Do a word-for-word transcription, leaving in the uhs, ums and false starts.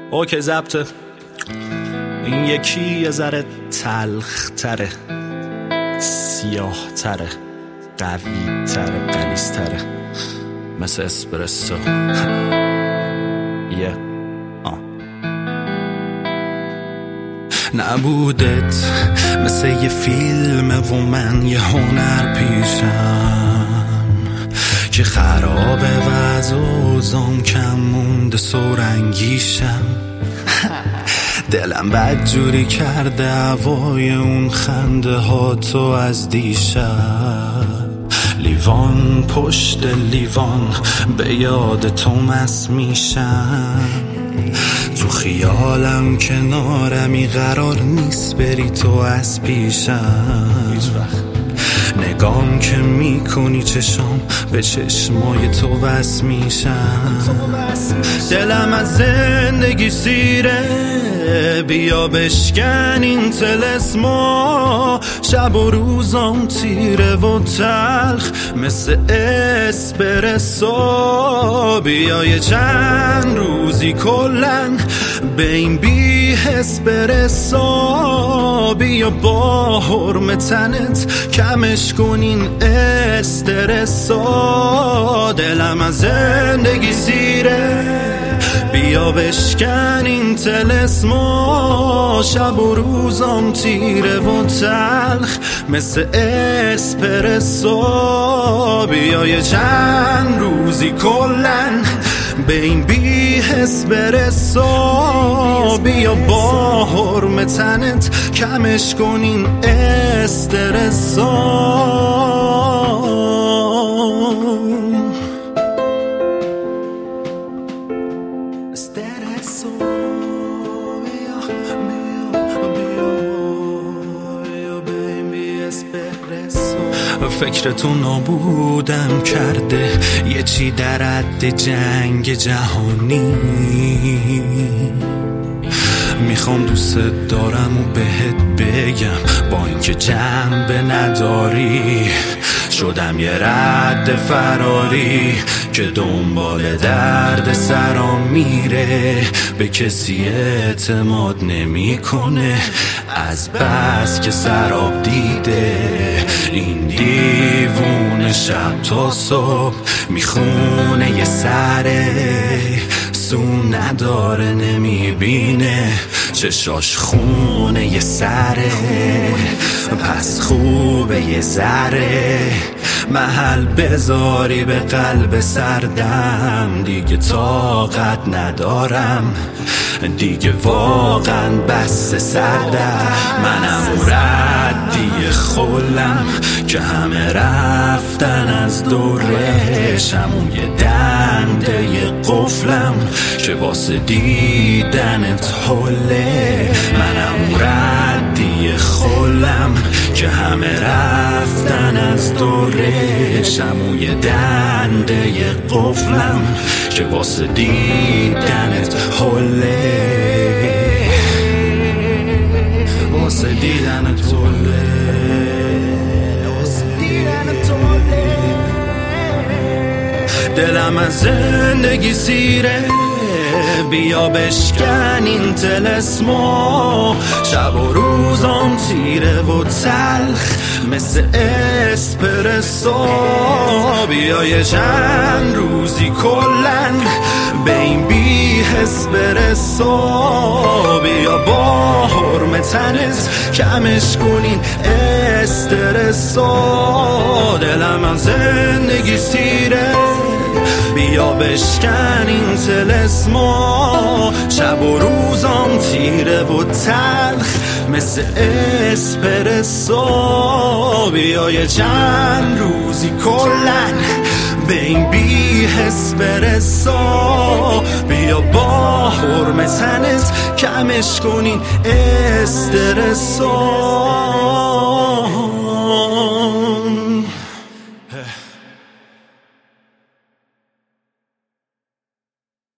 اوکی ضبطه. این یکی یه ذره تلخ تره، سیاه تره، قوی تره، قلیز تره، مثل اسپرسو. یه آه نبودت مثل یه فیلمه و من یه هنر پیشم که خرابه وضع اوزام کم مونده سرنگیشم. دلم بد جوری کرده هوای اون خنده ها تو از دیشب. لیوان پشت لیوان به یاد تو مست میشم. تو خیالم کنارمی قرار نیست بری تو از پیشم. هیچ وقت نگام که میکنی چشام به چشمای تو وصل میشم. دلم از زندگی سیره، بیا بشکن این طلسما. شب و روزام تیره و تلخ مثل اسپرسو. بیا یه چند روزی کلن به این بی اسپرسو. بیا با حرم تنت کمش کنین استرسو. دلم از زندگی سیره، بیا بشکن این طلسما. شب و روزام تیره و تلخ مثل اسپرسو. بیا یه چند روزی کلن به این بی اسپرسو. بیا با حرم تنت کمش کنین استرسو. فکرتو نابودم کرده یه چی در حد جنگ جهانی. میخوام دوست دارم و بهت بگم با اینکه جنبه نداری. شدم یه رد فراری که دنبال درد سرام میره. به کسی اعتماد نمیکنه از بس که سراب دیده. این دیوونه شب تا صبح میخونه یه سره. سو نداره نمیبینه چشاش خونه یه سره. پس خوبه یه ذره محل بذاری به قلب سردم. دیگه طاقت ندارم دیگه واقعا بس سردم. منم ردی خلم که همه رفتن از دورشم. اون یه دنده یه قفلم که واسه دیدنت حله. منم ردی خلم که همه رفتن از دورشم. اون یه دنده یه قفلم که واسه دیدنت حله. واسه دیدنت حله. دلم از زندگی سیره، بیا بشکن این طلسما. شب و روزام تیره و تلخ مثل اسپرسو. بیا یه چند روزی کلن به این بی اسپرسو. بیا با حرم تنت کمش کنین استرسو. دلم از زندگی سیره، بیا بشکن این طلسما. شب و روزام تیره و تلخ مثل اسپرسو. بیا یه چند روزی کلن به این بی اسپرسو. بیا با حرم تنت کمش کنین استرسو.